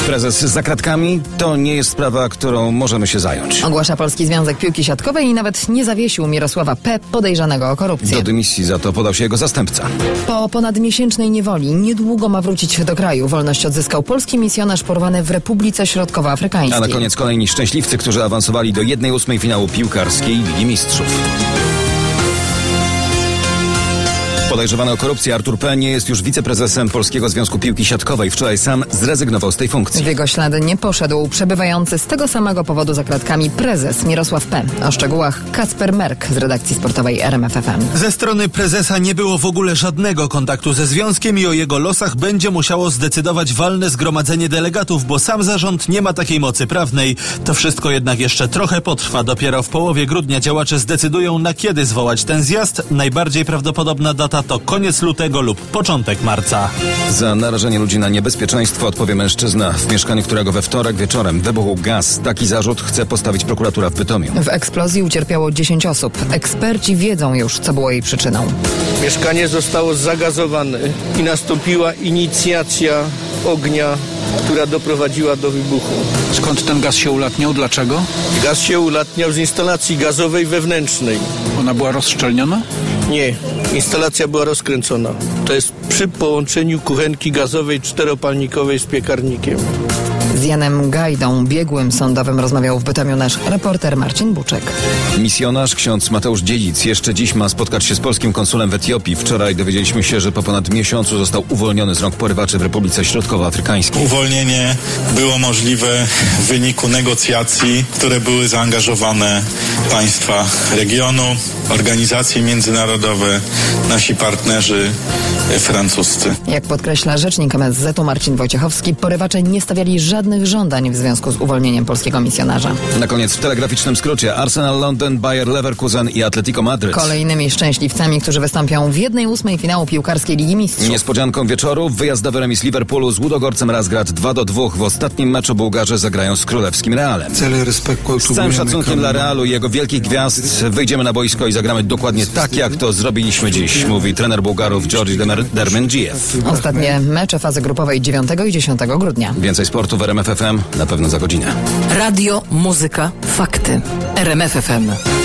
Prezes za kratkami to nie jest sprawa, którą możemy się zająć. Ogłasza Polski Związek Piłki Siatkowej i nawet nie zawiesił Mirosława P., podejrzanego o korupcję. Do dymisji za to podał się jego zastępca. Po ponadmiesięcznej niewoli niedługo ma wrócić do kraju. Wolność odzyskał polski misjonarz porwany w Republice Środkowoafrykańskiej. A na koniec kolejni szczęśliwcy, którzy awansowali do 1/8 finału piłkarskiej Ligi Mistrzów. Podejrzewany o korupcję Artur P. nie jest już wiceprezesem Polskiego Związku Piłki Siatkowej. Wczoraj sam zrezygnował z tej funkcji. W jego ślady nie poszedł przebywający z tego samego powodu za kratkami prezes Mirosław P. O szczegółach Kacper Merk z redakcji sportowej RMF FM. Ze strony prezesa nie było w ogóle żadnego kontaktu ze związkiem i o jego losach będzie musiało zdecydować walne zgromadzenie delegatów, bo sam zarząd nie ma takiej mocy prawnej. To wszystko jednak jeszcze trochę potrwa. Dopiero w połowie grudnia działacze zdecydują, na kiedy zwołać ten zjazd. Najbardziej prawdopodobna data to koniec lutego lub początek marca. Za narażenie ludzi na niebezpieczeństwo odpowie mężczyzna, w mieszkaniu którego we wtorek wieczorem wybuchł gaz. Taki zarzut chce postawić prokuratura w Bytomiu. W eksplozji ucierpiało 10 osób. Eksperci wiedzą już, co było jej przyczyną. Mieszkanie zostało zagazowane i nastąpiła inicjacja ognia, która doprowadziła do wybuchu. Skąd ten gaz się ulatniał? Dlaczego? Gaz się ulatniał z instalacji gazowej wewnętrznej. Ona była rozszczelniona? Nie, instalacja była rozkręcona. To jest przy połączeniu kuchenki gazowej czteropalnikowej z piekarnikiem. Z Janem Gajdą, biegłym sądowym, rozmawiał w Bytomiu nasz reporter Marcin Buczek. Misjonarz ksiądz Mateusz Dziedzic jeszcze dziś ma spotkać się z polskim konsulem w Etiopii. Wczoraj dowiedzieliśmy się, że po ponad miesiącu został uwolniony z rąk porywaczy w Republice Środkowoafrykańskiej. Uwolnienie było możliwe w wyniku negocjacji, w które były zaangażowane państwa regionu, organizacje międzynarodowe, nasi partnerzy francuscy. Jak podkreśla rzecznik MSZ-u Marcin Wojciechowski, porywacze nie stawiali żadnych żądań w związku z uwolnieniem polskiego misjonarza. Na koniec w telegraficznym skrócie: Arsenal Londyn, Bayer Leverkusen i Atletico Madryt. Kolejnymi szczęśliwcami, którzy wystąpią w 1/8 finału piłkarskiej Ligi Mistrzów. Niespodzianką wieczoru wyjazdowy remis Liverpoolu z Ludogorcem Razgrad 2-2. W ostatnim meczu Bułgarzy zagrają z królewskim Realem. Z całym szacunkiem dla Realu i jego wielkich gwiazd wyjdziemy na boisko i zagramy dokładnie tak, jak to zrobiliśmy dziś, mówi trener Bułgarów Georgi Dermendjijew. Ostatnie mecze fazy grupowej 9 i 10 grudnia. Więcej sportu w RMF FM na pewno za godzinę. Radio, muzyka, fakty. RMF FM.